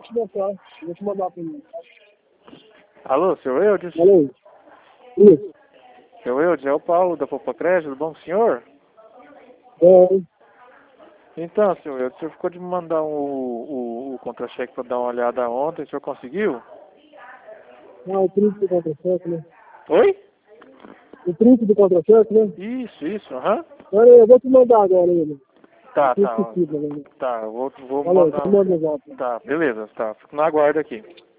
vou te mostrar. Vou te mandar pra mim. Alô, seu Eudes? Alô? Isso. Seu Eudes, é o Paulo da Popocrédito, tudo bom com o senhor? É. Então, seu Eudes, o senhor ficou de me mandar o contra-cheque para dar uma olhada ontem, o senhor conseguiu? Ah, o print do contra-cheque, né? Oi? O print do contra-cheque, né? Isso, aham. Pera aí, eu vou te mandar agora ele. Tá, Esqueci, né? tá, eu vou Falou, mandar. te mando o zap. Tá, beleza, tá, fico na guarda aqui.